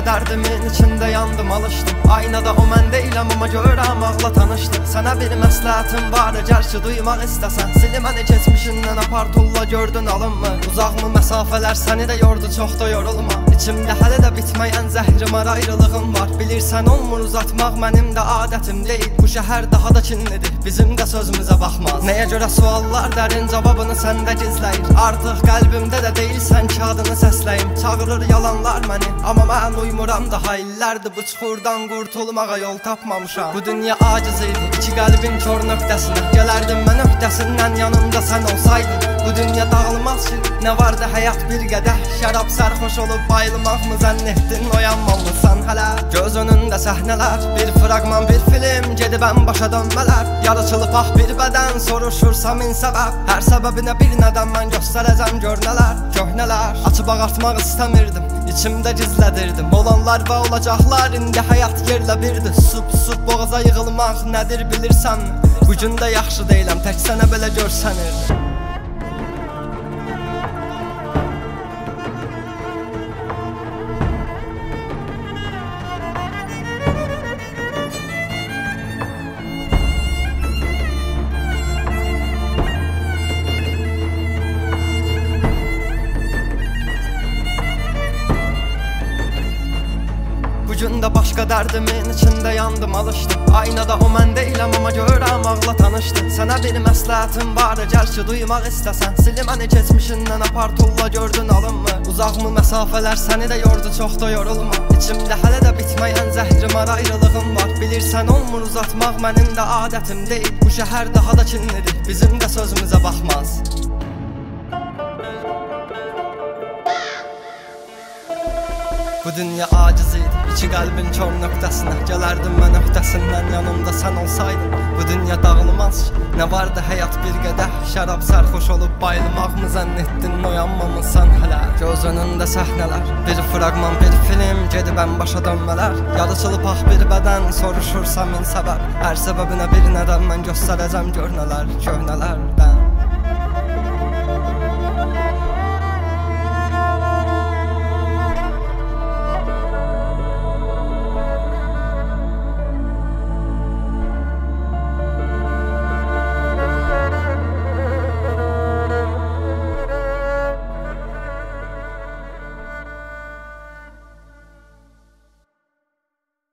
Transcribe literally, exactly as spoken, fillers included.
dərdimin içində yandım, alışdım. Aynada o mən deyiləm, amma görürəm ağla tanışdım. Sənə bir məsləhətim var, əgər ki duymaq istəsən. Sili məni keçmişindən apar tulla, gördün alınmı? Uzaqmı məsafələr səni də yordu, çox da yorulma. İçimdə hələ də bitməyən zəhrim var, ayrılığım var. Bilirsən olmur uzatmaq mənim də adətim deyil. Bu şəhər daha da kinlidir, bizim də sözümüzə baxmaz. Nəyə görə suallar dərin cavabını səndə gizləyir. Artıq qəlbimdə də deyilsən ki adını səsləyim. Çağırır yalanlar məni, amma mən uymuram. Daha illərdir bu çuxurdan qurtulmağa yol tapmamışam. Bu dünya aciz idi, iki qəlbin kör nöqtəsinə. Gələrdim mən öhdəsindən, yanımda sən olsaydın. Bu dünya dağılmaz ki, nə vardı həyat bir qədəh. Şərab sərxoş olub bayılmaq mı zənn etdin, oyanmalısan hələ. Göz önündə səhnələr, bir fragman, bir film, gedib ən başa dönmələr. Yarıçılıb ah bir bədən, soruşursam min səbəb. Hər səbəbinə bir nədən mən göstərəcəm gör nələr, köhnələr. Açıb ağartmaq istəmirdim, içimdə gizlədirdim. Olanlar və olacaqlar, indi həyat yerlə birdir. Sup-sup boğaza yığılmaq nədir bilirsənmi? Bugün də yaxşı deyiləm, tək sənə belə görsənirdim. Bugün də başqa dərdimin içində yandım, alışdım. Aynada o mən deyiləm, amma görürəm ağla tanışdım. Sənə bir məsləhətim var, əgər ki duymaq istəsən. Sili məni keçmişindən apar tulla, gördün alınmı? Uzaqmı məsafələr səni də yordu, çox da yorulma. İçimdə hələ də bitməyən zəhrim var, ayrılığım var. Bilirsən olmur uzatmaq mənim də adətim deyil. Bu şəhər daha da kinlidir, bizim də sözümüzə baxmaz. Bu dünya aciz idi, iki qəlbin kör nöqtəsinə. Gələrdim mən öhdəsindən, yanımda sən olsaydın. Bu dünya dağılmaz ki, nə vardı həyat bir qədəh. Şərab sərxoş olub bayılmaq mı zənn etdin, oyanmamısan hələ. Göz önündə səhnələr, bir fragman, bir film, gedib ən başa dönmələr. Yarıçılıb ah bir bədən, soruşursam min səbəb. Hər səbəbinə bir nədən mən göstərəcəm gör nələr, köhnələrdən.